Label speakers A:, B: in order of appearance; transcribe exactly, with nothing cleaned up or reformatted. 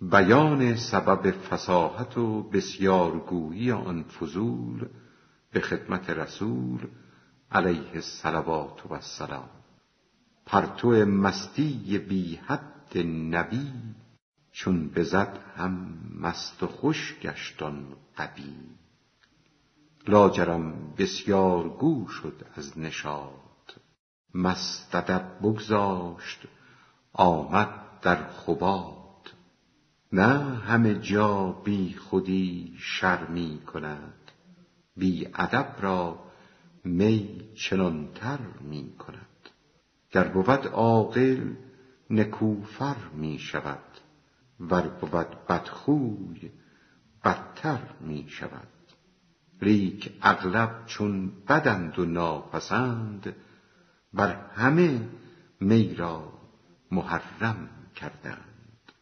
A: بیان سبب فصاحت و بسیارگویی آن فضول به خدمت رسول علیه الصلوات و السلام. پرتو مستی بی حد نبی، چون بزد هم مست و خوش گشت آن غبی. لاجرم بسیارگو شد از نشاط، مست ادب بگذاشت آمد در خباط. نه همه جا بی خودی شرمی کند، بی ادب را می چنانتر می کند. گر بود عاقل نکوفر می شود، ور بود بدخوی بدتر می شود. لیک اغلب چون بدند و ناپسند، بر همه می را محرم کردند.